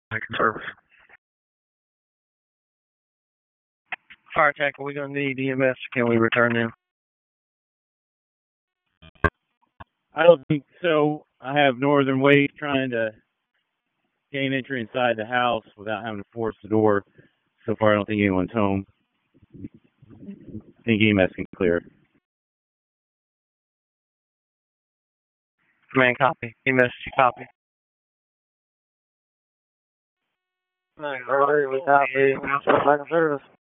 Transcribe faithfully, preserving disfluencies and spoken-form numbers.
Like service. Fire tech, are we going to need E M S? Can we return them? I don't think so. I have Northern Waste trying to gain entry inside the house without having to force the door. So far, I don't think anyone's home. I think E M S can clear. Command copy. E M S copy. Alright, we copy. Second service.